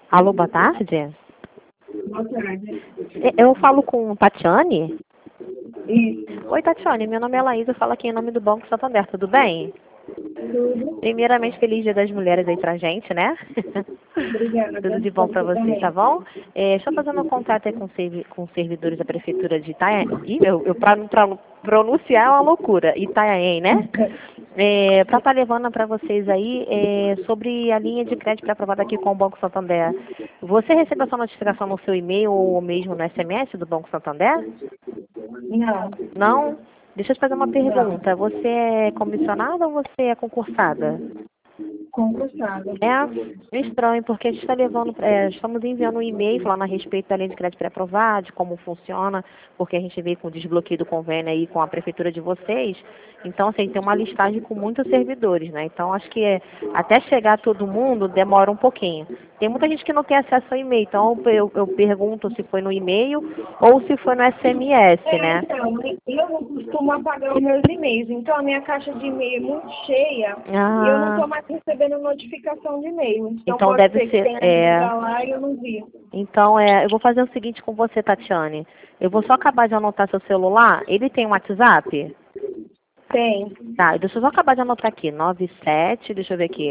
Alô, boa tarde. Boa tarde. Eu falo com Tatiane? Isso. Oi, Tatiane, meu nome é Laís, eu falo aqui em nome do Banco Santander, tudo bem? Tudo. Primeiramente, feliz Dia das Mulheres aí pra gente, né? Obrigada. Tudo de bom pra Você você, tá também. bom? Estou fazendo um contato aí com servidores da Prefeitura de Itanhaém. Ih, pra pronunciar é uma loucura. Itanhaém, né? Para estar levando para vocês aí sobre a linha de crédito aprovada aqui com o Banco Santander. Você recebeu essa notificação no seu e-mail ou mesmo no SMS do Banco Santander? Não, Não? Deixa eu te fazer uma não. pergunta. Você é comissionada ou você é concursada? Concursada. É estranho, porque a gente está levando, estamos enviando um e-mail falando a respeito da linha de crédito pré-aprovada, de como funciona, porque a gente veio com o desbloqueio do convênio aí com a prefeitura de vocês. Então, assim, tem uma listagem com muitos servidores, né? Então, acho que até chegar todo mundo demora um pouquinho. Tem muita gente que não tem acesso ao e-mail, então eu pergunto se foi no e-mail ou se foi no SMS, né? Então, eu não costumo apagar os meus e-mails, então a minha caixa de e-mail é muito cheia e eu não Ah, estou mais recebendo notificação de e-mail. Então então pode deve ser que ser, tenha ido para lá e eu não vi. Então, eu vou fazer o seguinte com você, Tatiane. Eu vou só acabar de anotar seu celular. Ele tem um WhatsApp? Tem. Tá, deixa eu só acabar de anotar aqui. 97, deixa eu ver aqui.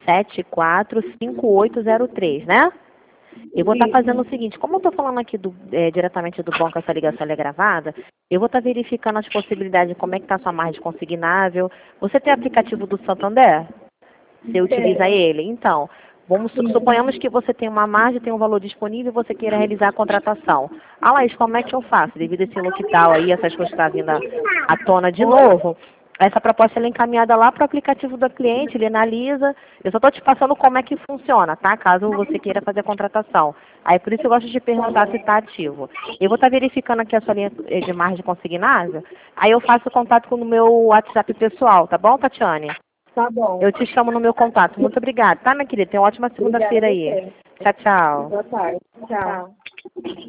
745803, né? Eu vou estar fazendo o Isso. seguinte, como eu estou falando aqui diretamente do banco, essa ligação é gravada, eu vou estar verificando as possibilidades de como é que está a sua margem consignável. Você tem aplicativo do Santander? Você utiliza Tem. ele? Então, suponhamos que você tem uma margem, tem um valor disponível e você queira realizar a contratação. Ah, Laís, como é que eu faço? Devido a esse lockdown aí, essas coisas estão vindo à tona de Oi? novo, essa proposta ela é encaminhada lá para o aplicativo do cliente, ele analisa. Eu só estou te passando como é que funciona, tá? Caso você queira fazer a contratação. Aí, por isso eu gosto de Tá perguntar se bom. está ativo. Eu vou estar verificando aqui a sua linha de margem consignável, aí eu faço contato com o meu WhatsApp pessoal, tá bom, Tatiane? Tá bom. Eu te chamo no meu contato. Muito obrigada, tá, minha querida? Tenha uma ótima Obrigada segunda-feira a aí. você. Tchau, tchau. Boa tarde. Tchau.